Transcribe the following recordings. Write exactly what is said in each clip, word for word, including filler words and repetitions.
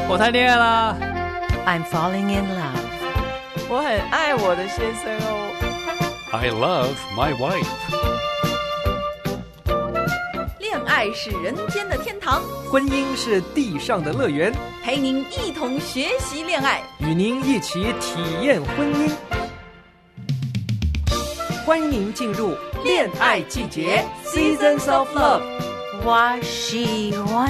我谈恋爱啦。 I'm falling in love. 我很爱我的先生哦。 I love my wife. 恋爱是人间的天堂， 婚姻是地上的乐园， 陪您一同学习恋爱， 与您一起体验婚姻。欢迎您进入恋爱季节 Seasons of Love。 我喜欢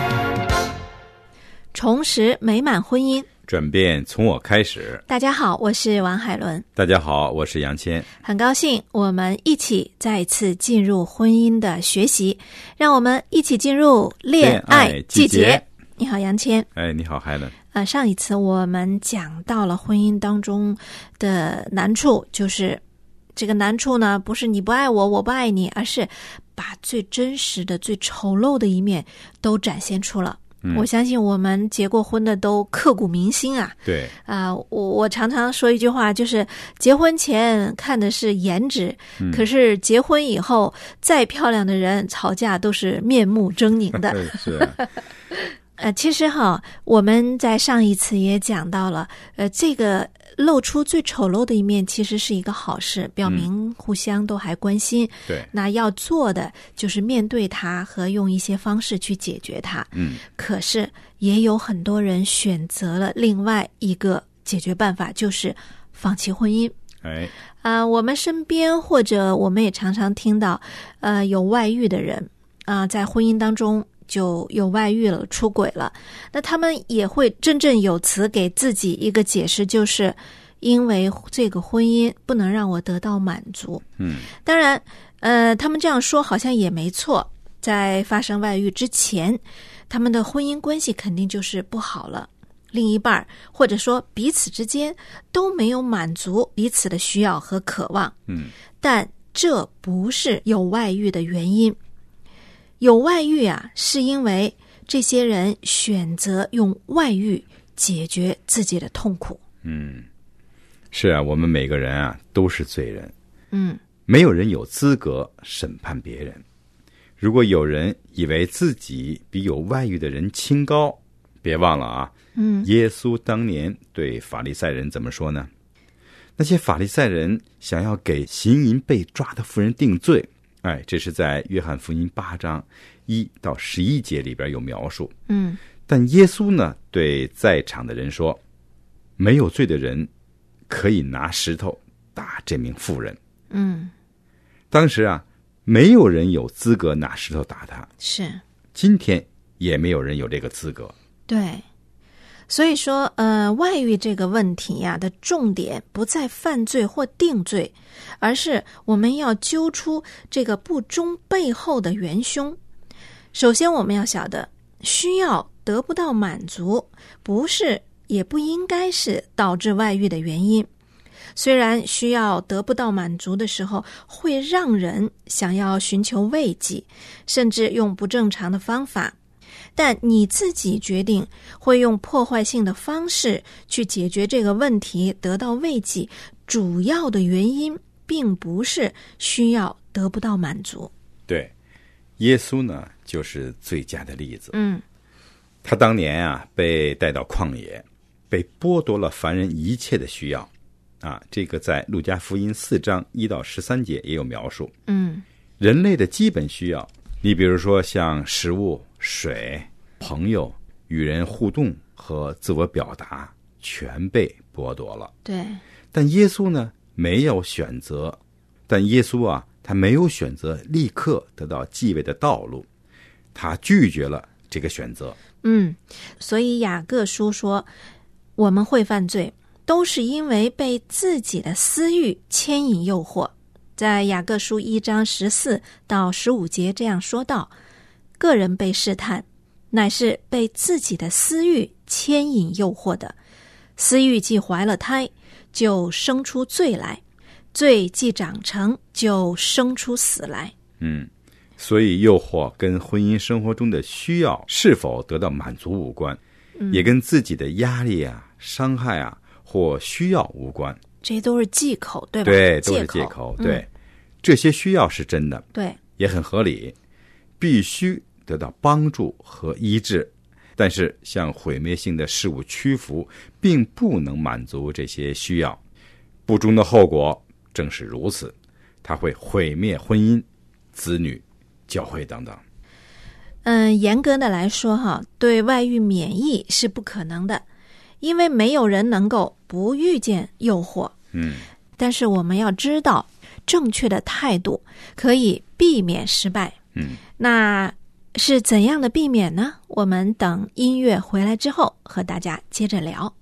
重拾美满婚姻， 转变从我开始。 大家好，我是王海伦。 大家好，我是杨谦。 很高兴我们一起再一次进入婚姻的学习，让我们一起进入恋爱季节。 恋爱季节。 你好，杨谦。 哎，你好，海伦。 呃，上一次我们讲到了婚姻当中的难处，就是这个难处呢，不是你不爱我，我不爱你，而是把最真实的、最丑陋的一面都展现出了。嗯、我相信我们结过婚的都刻骨铭心啊。 对啊、呃，我我常常说一句话，就是结婚前看的是颜值、嗯，可是结婚以后，再漂亮的人吵架都是面目狰狞的。 是、啊。 呃，其实哈，我们在上一次也讲到了，呃，这个露出最丑陋的一面，其实是一个好事，表明互相都还关心。 嗯、对， 那要做的就是面对它和用一些方式去解决它。 嗯， 可是也有很多人选择了另外一个解决办法，就是放弃婚姻。 哎， 啊、呃，我们身边或者我们也常常听到，呃，有外遇的人啊、呃，在婚姻当中就有外遇了，出轨了，那他们也会振振有词给自己一个解释，就是因为这个婚姻不能让我得到满足。 嗯， 当然呃，他们这样说好像也没错，在发生外遇之前，他们的婚姻关系肯定就是不好了，另一半或者说彼此之间都没有满足彼此的需要和渴望。 嗯， 但这不是有外遇的原因。有外遇啊，是因为这些人选择用外遇解决自己的痛苦。 嗯，是啊，我们每个人啊都是罪人。 嗯， 没有人有资格审判别人。如果有人以为自己比有外遇的人清高，别忘了啊， 嗯， 耶稣当年对法利赛人怎么说呢？那些法利赛人想要给行淫被抓的妇人定罪。哎，这是在约翰福音八章一到十一节里边有描述。 嗯， 但耶稣呢，对在场的人说，没有罪的人可以拿石头打这名妇人。 嗯， 当时啊，没有人有资格拿石头打他， 是， 今天也没有人有这个资格。 对。所以说呃，外遇这个问题呀、啊、的重点不在犯罪或定罪，而是我们要揪出这个不忠背后的元凶。首先我们要晓得，需要得不到满足不是也不应该是导致外遇的原因。虽然需要得不到满足的时候会让人想要寻求慰藉，甚至用不正常的方法，但你自己决定会用破坏性的方式去解决这个问题，得到慰藉，主要的原因并不是需要得不到满足。 对，耶稣呢就是最佳的例子。 嗯， 他当年啊被带到旷野，被剥夺了凡人一切的需要啊，这个在路加福音四章一到十三节也有描述。 嗯， 人类的基本需要，你比如说像食物、水、朋友、与人互动和自我表达，全被剥夺了。 对。 但耶稣呢，没有选择，但耶稣啊，他没有选择立刻得到继位的道路，他拒绝了这个选择。 嗯，所以雅各书说，我们会犯罪，都是因为被自己的私欲牵引诱惑。在雅各书一章十四到十五节这样说道，个人被试探，乃是被自己的私欲牵引诱惑的。私欲既怀了胎，就生出罪来；罪既长成，就生出死来。 嗯，所以诱惑跟婚姻生活中的需要是否得到满足无关， 嗯、 也跟自己的压力啊、伤害啊或需要无关。 这都是借口，对吧？ 对，都是借口。对、嗯，这些需要是真的， 对， 也很合理，必须得到帮助和医治。 但是向毁灭性的事物屈服，并不能满足这些需要。不忠的后果正是如此，它会毁灭婚姻、子女、教会等等。 嗯，严格的来说哈，对外遇免疫是不可能的，因为没有人能够不遇见诱惑。 嗯， 但是我们要知道，正确的态度可以避免失败。 嗯， 那是怎样的避免呢？我们等音乐回来之后和大家接着聊。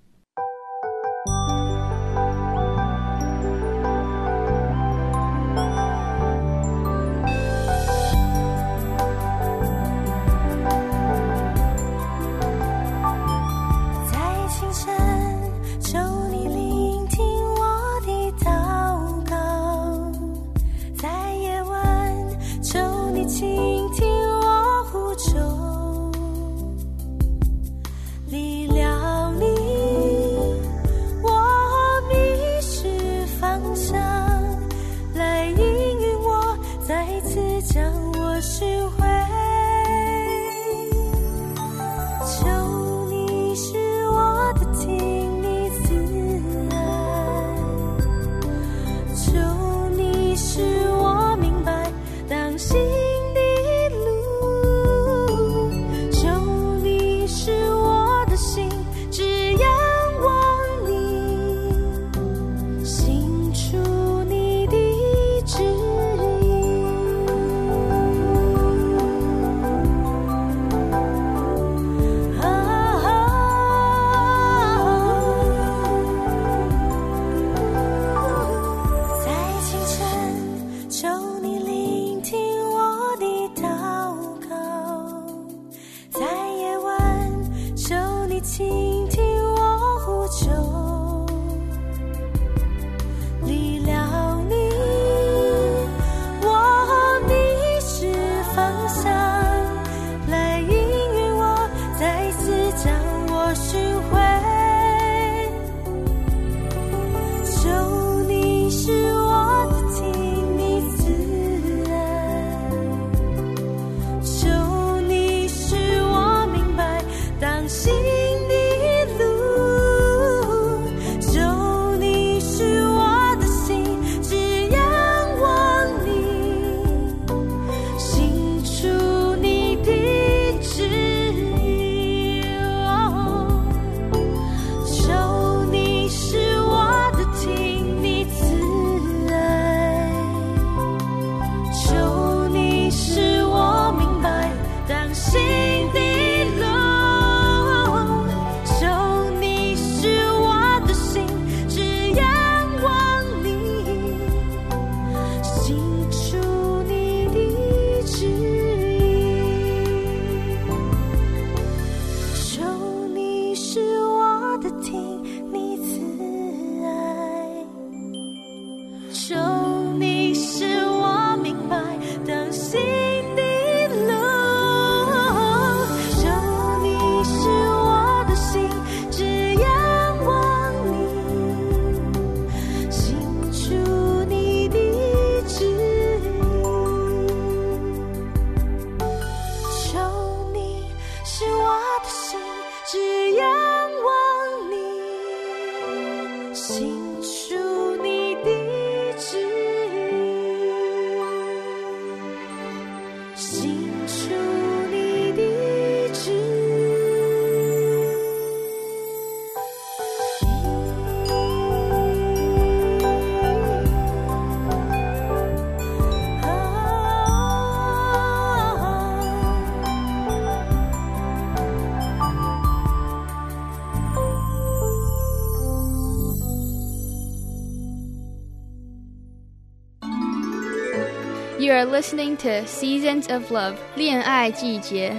You are listening to Seasons of Love 恋爱季节。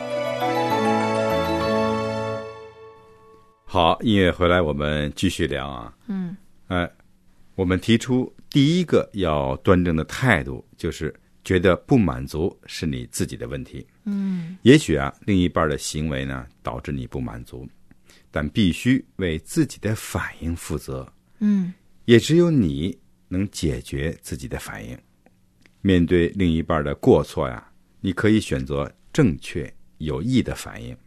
好，音乐回来我们继续聊啊。 嗯， 哎，我们提出第一个要端正的态度，就是觉得不满足是你自己的问题。 嗯， 也许啊，另一半的行为呢导致你不满足，但必须为自己的反应负责。 嗯， 也只有你能解决自己的反应。面对另一半的过错呀，你可以选择正确有益的反应，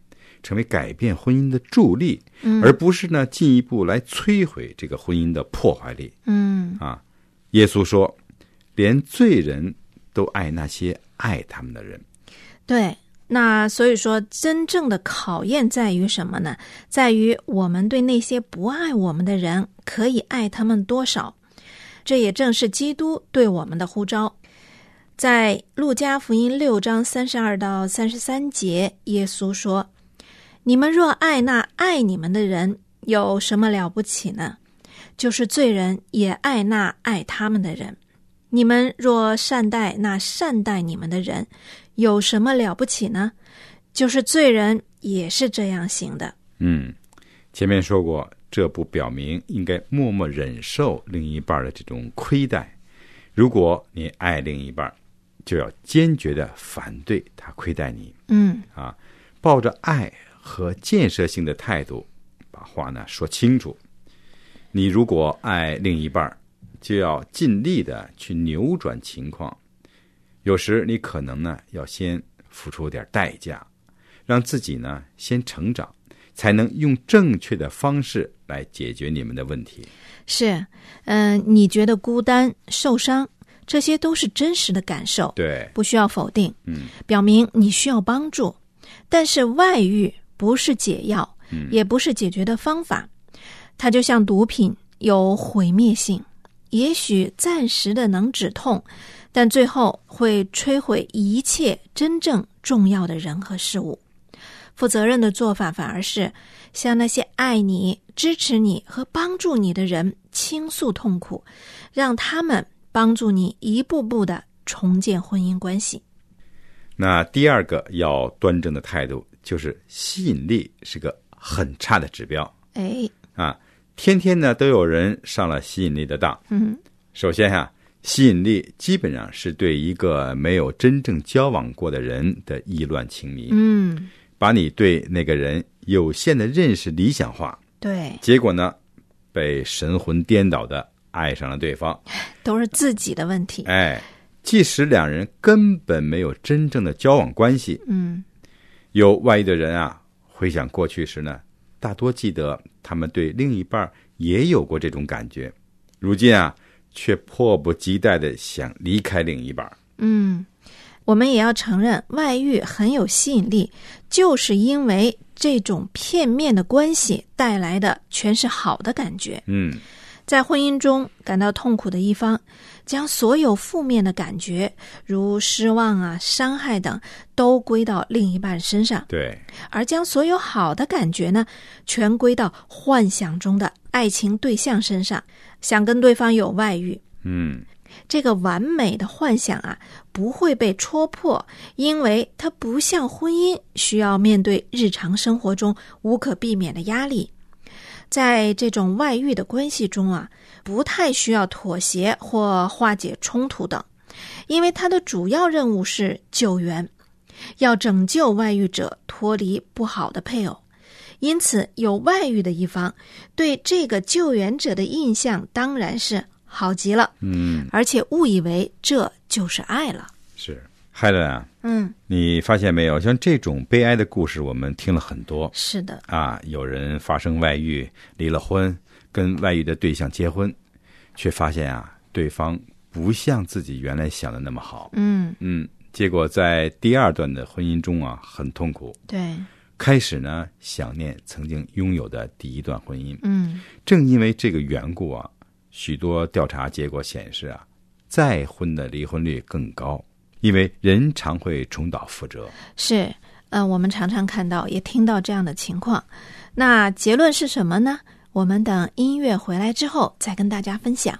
成为改变婚姻的助力， 嗯、 而不是呢进一步来摧毁这个婚姻的破坏力。 嗯啊，耶稣说，连罪人都爱那些爱他们的人。 对，那所以说真正的考验在于什么呢？在于我们对那些不爱我们的人可以爱他们多少。这也正是基督对我们的呼召。在路加福音六章三十二到三十三节，耶稣说，你们若爱那爱你们的人，有什么了不起呢？就是罪人也爱那爱他们的人。你们若善待那善待你们的人，有什么了不起呢？就是罪人也是这样行的。 嗯，前面说过，这不表明应该默默忍受另一半的这种亏待。如果你爱另一半，就要坚决的反对他亏待你。 嗯啊，抱着爱和建设性的态度，把话呢说清楚。你如果爱另一半，就要尽力的去扭转情况。有时你可能呢要先付出点代价，让自己呢先成长，才能用正确的方式来解决你们的问题。 是，嗯、呃，你觉得孤单、受伤，这些都是真实的感受， 对， 不需要否定， 嗯， 表明你需要帮助。但是外遇不是解药， 嗯， 也不是解决的方法，它就像毒品，有毁灭性，也许暂时的能止痛，但最后会摧毁一切真正重要的人和事物。负责任的做法反而是向那些爱你、支持你和帮助你的人倾诉痛苦，让他们帮助你一步步的重建婚姻关系。 那第二个要端正的态度，就是吸引力是个很差的指标。 哎， 啊，天天呢都有人上了吸引力的当。 嗯， 首先啊，吸引力基本上是对一个没有真正交往过的人的意乱情迷。 嗯， 把你对那个人有限的认识理想化， 对， 结果呢，被神魂颠倒的爱上了对方， 都是自己的问题。 哎，即使两人根本没有真正的交往关系， 嗯， 有外遇的人啊，回想过去时呢，大多记得他们对另一半也有过这种感觉，如今啊，却迫不及待的想离开另一半。 嗯，我们也要承认，外遇很有吸引力，就是因为这种片面的关系带来的全是好的感觉。 嗯， 在婚姻中感到痛苦的一方，将所有负面的感觉，如失望啊、伤害等，都归到另一半身上。 对， 而将所有好的感觉呢，全归到幻想中的爱情对象身上，想跟对方有外遇。 嗯， 这个完美的幻想啊，不会被戳破，因为它不像婚姻需要面对日常生活中无可避免的压力。在这种外遇的关系中啊，不太需要妥协或化解冲突等，因为它的主要任务是救援，要拯救外遇者脱离不好的配偶。因此，有外遇的一方对这个救援者的印象当然是好极了， 嗯， 而且误以为这就是爱了。 是，海伦啊， 嗯， 你发现没有，像这种悲哀的故事我们听了很多。 是的啊，有人发生外遇，离了婚，跟外遇的对象结婚，却发现啊，对方不像自己原来想的那么好。 嗯嗯，结果在第二段的婚姻中啊，很痛苦。 对， 开始呢，想念曾经拥有的第一段婚姻。 嗯， 正因为这个缘故啊，许多调查结果显示啊，再婚的离婚率更高，因为人常会重蹈覆辙。 是，呃，我们常常看到也听到这样的情况。那结论是什么呢？我们等音乐回来之后再跟大家分享。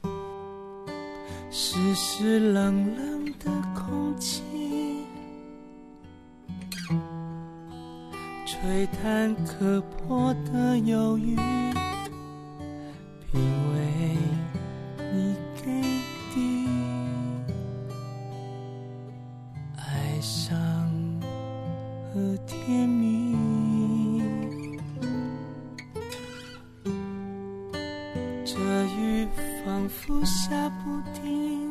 湿湿冷冷的空气，吹弹可破的忧郁，品味你给的哀伤和甜蜜。这雨仿佛下不停，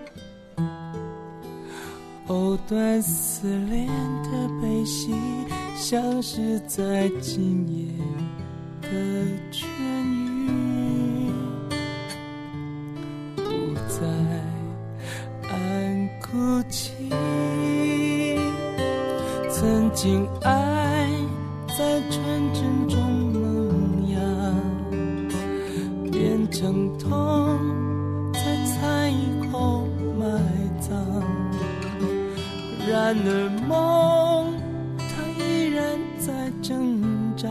藕断丝连的悲喜像是在今夜的痊愈，不再暗哭泣。曾经爱在纯真中萌芽，变成痛在猜疑后埋葬。然而梦它依然在挣扎，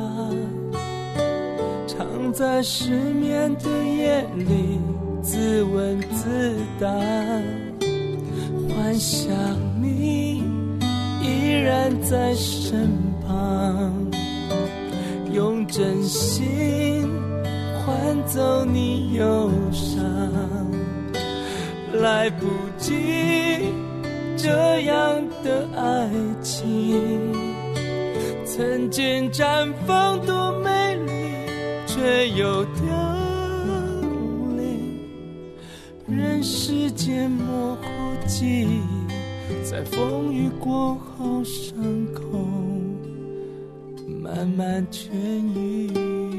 常在失眠的夜里自问自答，幻想你依然在身旁，用真心换走你忧伤。来不及这样的爱情，曾经绽放多美丽，却又凋零。任世间模糊记忆在风雨过后伤口慢慢痊愈。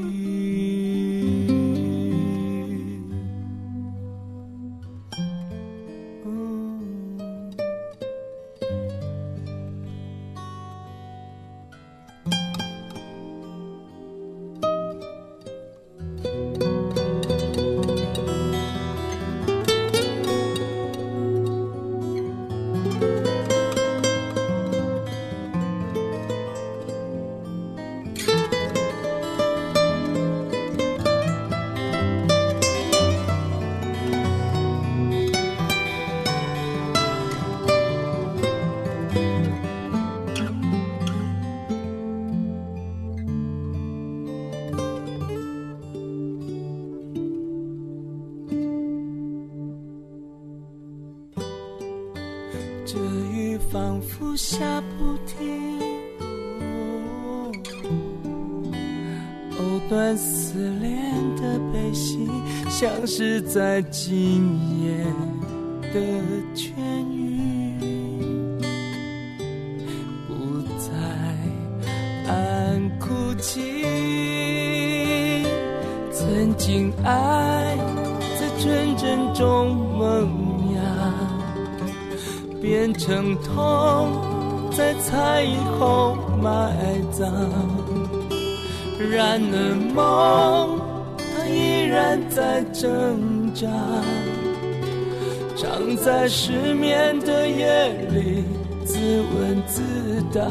这雨仿佛下不停，藕断丝连的悲喜，像是在今夜的痊愈，不再暗哭泣。曾经爱在纯真中萌芽，变成痛在猜疑后埋葬。然而梦它依然在挣扎，常在失眠的夜里自问自答，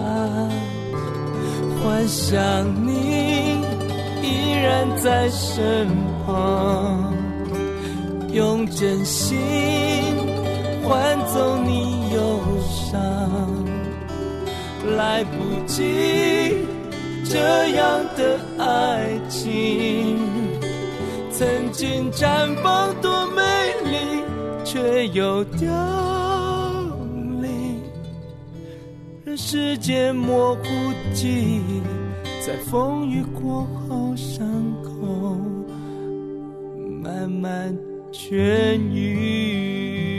幻想你依然在身旁，用真心换走你忧伤。来不及这样的爱情，曾经绽放多美丽，却又凋零。任世界模糊记忆在风雨过后伤口慢慢痊愈。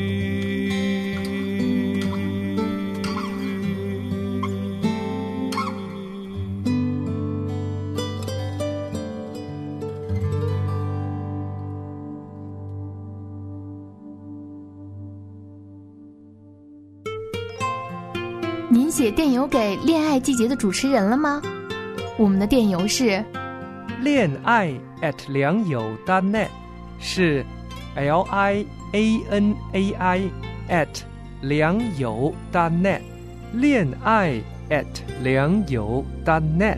您写电邮给恋爱季节的主持人了吗？我们的电邮是恋爱 at 良友 dot net， 是 L I A N A I at 良友 dot net， 恋爱 at 良友 dot net。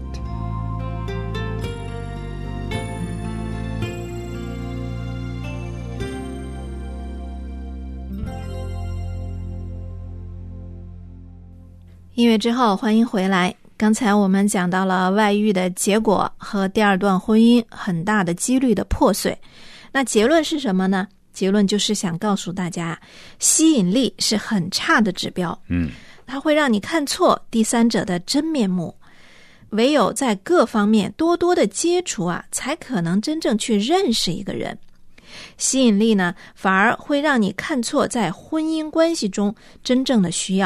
音乐之后，欢迎回来。刚才我们讲到了外遇的结果和第二段婚姻很大的几率的破碎。那结论是什么呢？结论就是想告诉大家，吸引力是很差的指标。 嗯， 它会让你看错第三者的真面目。唯有在各方面多多的接触啊，才可能真正去认识一个人。吸引力呢，反而会让你看错在婚姻关系中真正的需要。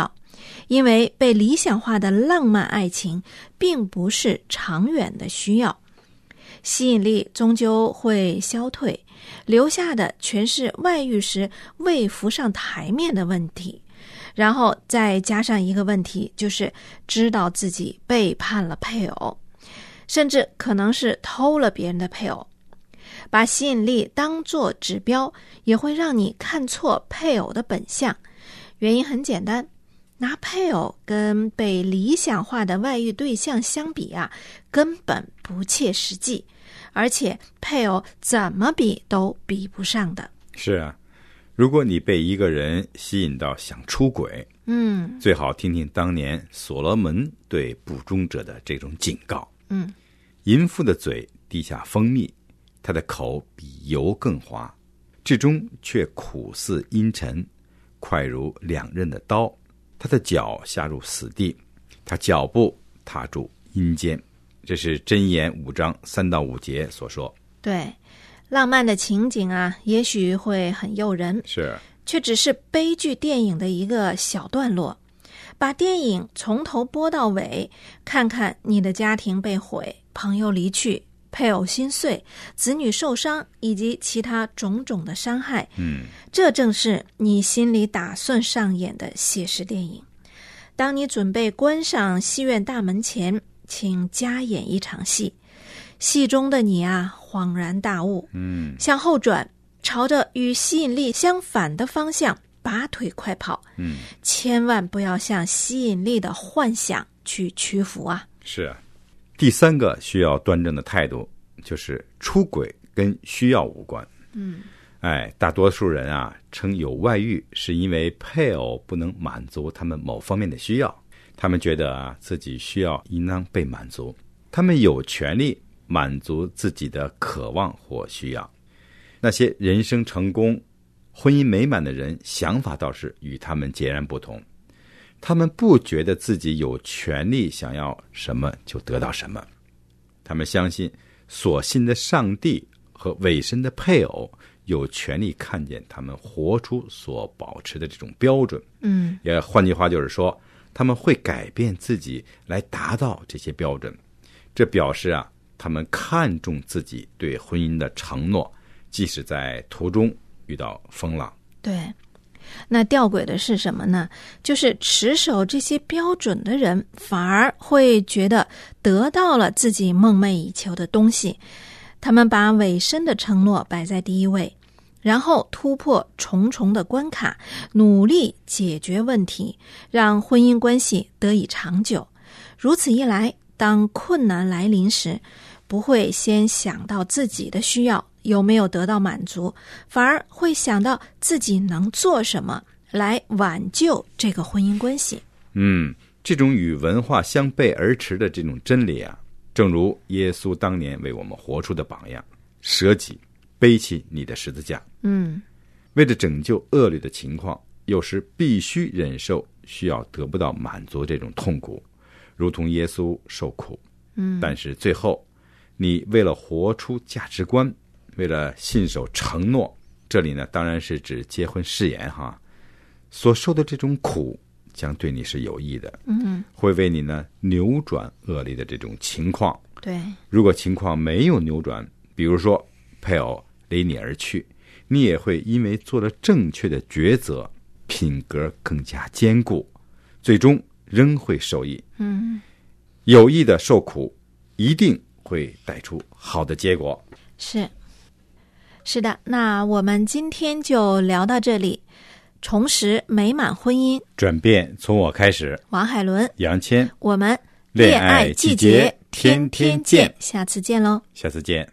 因为被理想化的浪漫爱情并不是长远的需要，吸引力终究会消退，留下的全是外遇时未浮上台面的问题。然后再加上一个问题，就是知道自己背叛了配偶，甚至可能是偷了别人的配偶。把吸引力当作指标，也会让你看错配偶的本相。原因很简单，拿配偶跟被理想化的外遇对象相比啊，根本不切实际，而且配偶怎么比都比不上的。 是啊，如果你被一个人吸引到想出轨， 嗯， 最好听听当年所罗门对不忠者的这种警告。 嗯， 淫妇的嘴滴下蜂蜜，他的口比油更滑，至终却苦似阴沉，快如两刃的刀。他的脚下入死地，他脚步踏入阴间。这是箴言五章三到五节所说。 对，浪漫的情景啊，也许会很诱人， 是， 却只是悲剧电影的一个小段落。把电影从头播到尾，看看你的家庭被毁，朋友离去，配偶心碎，子女受伤，以及其他种种的伤害。 嗯， 这正是你心里打算上演的写实电影。当你准备关上戏院大门前，请加演一场戏。戏中的你啊，恍然大悟， 嗯， 向后转，朝着与吸引力相反的方向拔腿快跑。 嗯， 千万不要向吸引力的幻想去屈服啊！ 是啊。第三个需要端正的态度，就是出轨跟需要无关。 嗯， 哎，大多数人啊，称有外遇是因为配偶不能满足他们某方面的需要，他们觉得啊，自己需要应当被满足，他们有权利满足自己的渴望或需要。那些人生成功、婚姻美满的人，想法倒是与他们截然不同。他们不觉得自己有权利想要什么就得到什么，他们相信所信的上帝和委身的配偶有权利看见他们活出所保持的这种标准。 嗯， 也换句话就是说，他们会改变自己来达到这些标准。这表示啊，他们看重自己对婚姻的承诺，即使在途中遇到风浪。 对。那吊诡的是什么呢？就是持守这些标准的人，反而会觉得得到了自己梦寐以求的东西。他们把委身的承诺摆在第一位，然后突破重重的关卡，努力解决问题，让婚姻关系得以长久。如此一来，当困难来临时，不会先想到自己的需要有没有得到满足，反而会想到自己能做什么来挽救这个婚姻关系。 嗯，这种与文化相背而驰的这种真理啊，正如耶稣当年为我们活出的榜样，舍己背起你的十字架。 嗯， 为了拯救恶劣的情况，有时必须忍受需要得不到满足这种痛苦，如同耶稣受苦。 嗯， 但是最后你为了活出价值观，为了信守承诺，这里呢当然是指结婚誓言哈，所受的这种苦将对你是有益的。 嗯， 会为你呢扭转恶劣的这种情况。 对， 如果情况没有扭转，比如说配偶离你而去，你也会因为做了正确的抉择，品格更加坚固，最终仍会受益。 嗯， 有益的受苦一定会带出好的结果。 是是的，那我们今天就聊到这里。重拾美满婚姻， 转变从我开始。 王海伦、 杨谦， 我们恋爱季节天天见， 下次见喽！ 下次见。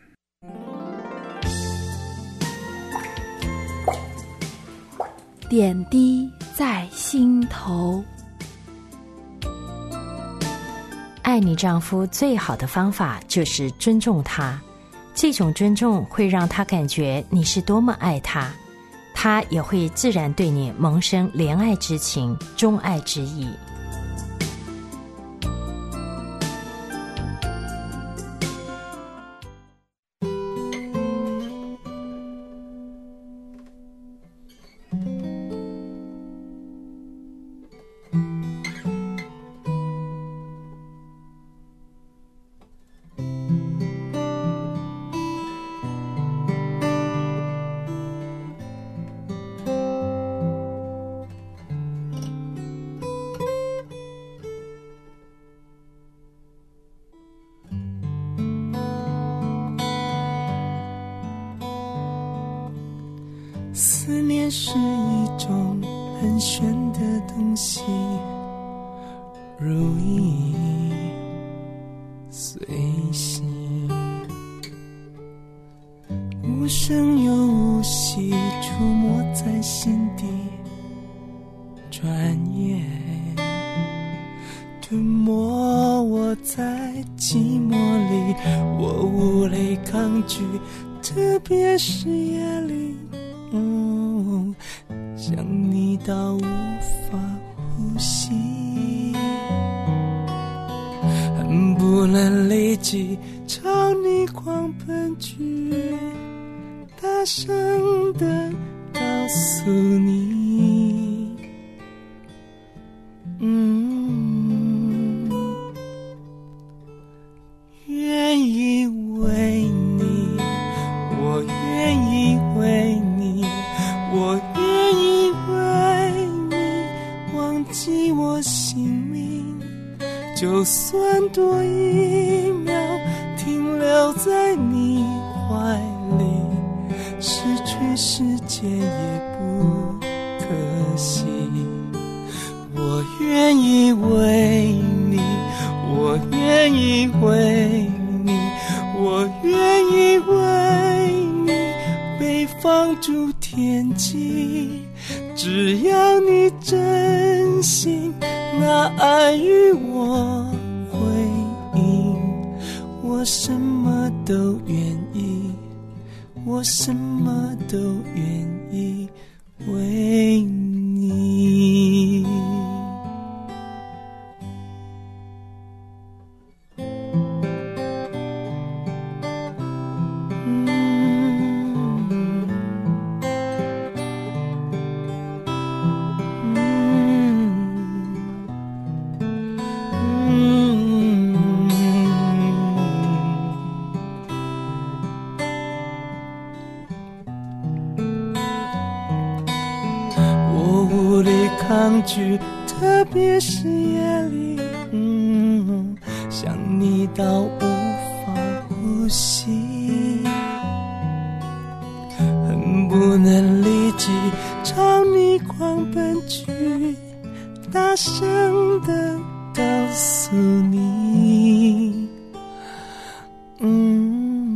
点滴在心头。爱你丈夫最好的方法就是尊重他，这种尊重会让他感觉你是多么爱他，他也会自然对你萌生怜爱之情、钟爱之意。 也是一种很玄的东西，如影随形，无声又无息，出没在心底，转眼吞没我在寂寞里，我无力抗拒，特别是夜里，嗯，想你到无法呼吸，恨不能立即朝你狂奔去，大声地告诉你，嗯，愿意为你，我愿意为你，我愿意为你忘记我姓名，就算多一秒停留在你怀里，失去世界也不可惜。我愿意为你，我愿意为你，我愿意为你被放逐天际，只要你真心拿爱与我回应，我什么都愿意，我什么都愿意为你。抗拒，特别是夜里，嗯，想你到无法呼吸，恨不能立即朝你狂奔去，大声地告诉你，嗯，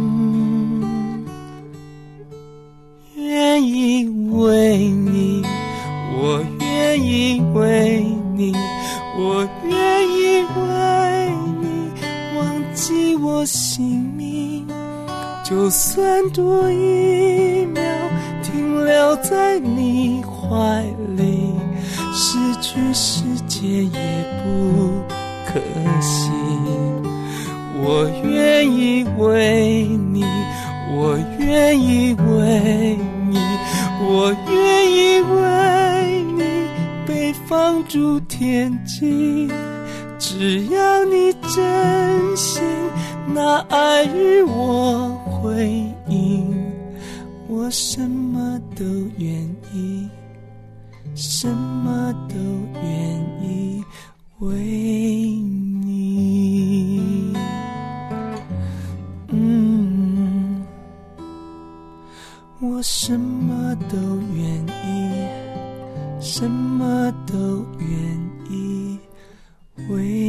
愿意为你，我愿意为你，我愿意为你忘记我姓名，就算多一秒停留在你怀里，失去世界也不可惜。我愿意为你，我愿意为你，我愿意为你被放逐天际，只要你真心拿爱与我回应，我什么都愿意，什么都愿意为你。嗯，我什么都愿意，什么都愿意为